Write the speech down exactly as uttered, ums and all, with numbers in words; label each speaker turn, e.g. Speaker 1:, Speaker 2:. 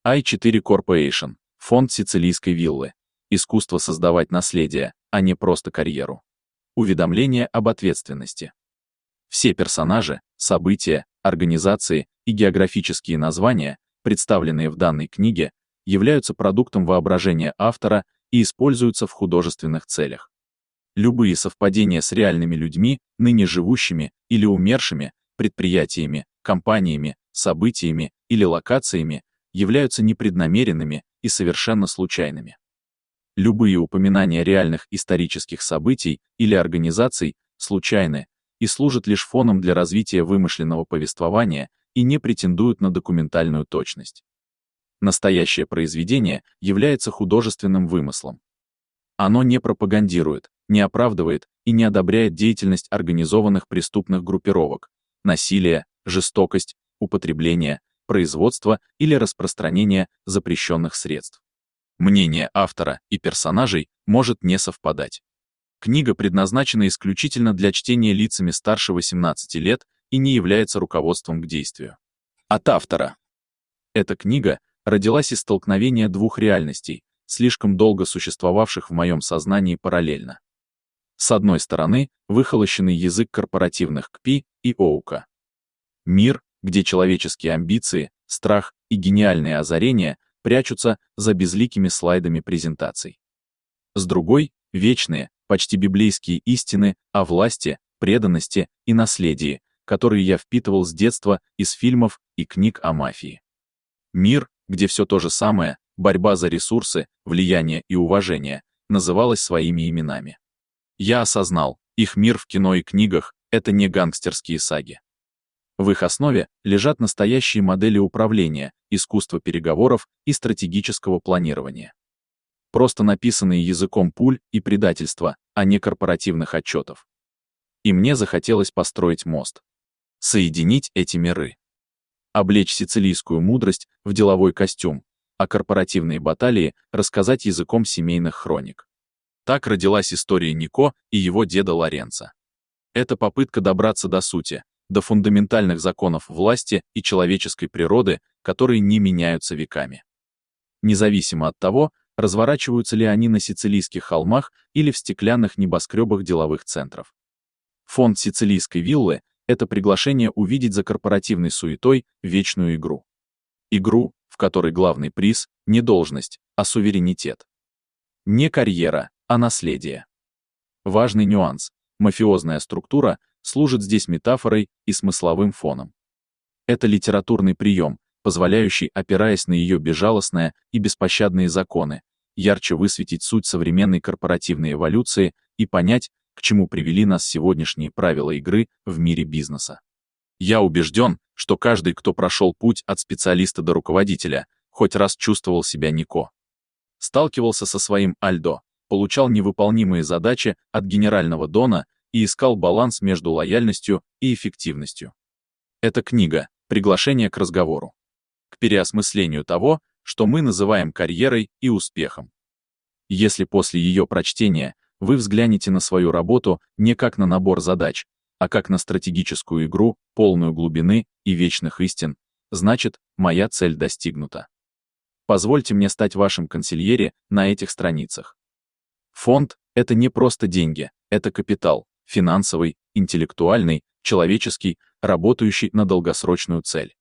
Speaker 1: ай четыре Corporation, фонд сицилийской виллы. Искусство создавать наследие, а не просто карьеру. Уведомление об ответственности. Все персонажи, события, организации и географические названия, представленные в данной книге, являются продуктом воображения автора и используются в художественных целях. Любые совпадения с реальными людьми, ныне живущими или умершими, предприятиями, компаниями, событиями или локациями, являются непреднамеренными и совершенно случайными. Любые упоминания реальных исторических событий или организаций случайны и служат лишь фоном для развития вымышленного повествования и не претендуют на документальную точность. Настоящее произведение является художественным вымыслом. Оно не пропагандирует, не оправдывает и не одобряет деятельность организованных преступных группировок, насилие, жестокость, употребление, производство или распространение запрещенных средств. Мнение автора и персонажей может не совпадать. Книга предназначена исключительно для чтения лицами старше восемнадцати лет и не является руководством к действию. От автора. Эта книга родилась из столкновения двух реальностей, слишком долго существовавших в моем сознании параллельно. С одной стороны, выхолощенный язык корпоративных КПИ и ОУКа. Мир, где человеческие амбиции, страх и гениальные озарения прячутся за безликими слайдами презентаций. С другой — вечные, почти библейские истины о власти, преданности и наследии, которые я впитывал с детства из фильмов и книг о мафии. Мир, где все то же самое, борьба за ресурсы, влияние и уважение, называлось своими именами. Я осознал, их мир в кино и книгах — это не гангстерские саги. В их основе лежат настоящие модели управления, искусства переговоров и стратегического планирования. Просто написанные языком пуль и предательства, а не корпоративных отчетов. И мне захотелось построить мост. Соединить эти миры. Облечь сицилийскую мудрость в деловой костюм, а корпоративные баталии рассказать языком семейных хроник. Так родилась история Нико и его деда Лоренцо. Это попытка добраться до сути, до фундаментальных законов власти и человеческой природы, которые не меняются веками. Независимо от того, разворачиваются ли они на сицилийских холмах или в стеклянных небоскребах деловых центров. Фонд сицилийской виллы — это приглашение увидеть за корпоративной суетой вечную игру. Игру, в которой главный приз — не должность, а суверенитет. Не карьера, а наследие. Важный нюанс — мафиозная структура служит здесь метафорой и смысловым фоном. Это литературный прием, позволяющий, опираясь на ее безжалостные и беспощадные законы, ярче высветить суть современной корпоративной эволюции и понять, к чему привели нас сегодняшние правила игры в мире бизнеса. Я убежден, что каждый, кто прошел путь от специалиста до руководителя, хоть раз чувствовал себя Нико. Сталкивался со своим Альдо, получал невыполнимые задачи от генерального дона и искал баланс между лояльностью и эффективностью. Эта книга — приглашение к разговору, к переосмыслению того, что мы называем карьерой и успехом. Если после ее прочтения вы взглянете на свою работу не как на набор задач, а как на стратегическую игру, полную глубины и вечных истин, значит, моя цель достигнута. Позвольте мне стать вашим консильере на этих страницах. Фонд — это не просто деньги, это капитал, финансовый, интеллектуальный, человеческий, работающий на долгосрочную цель.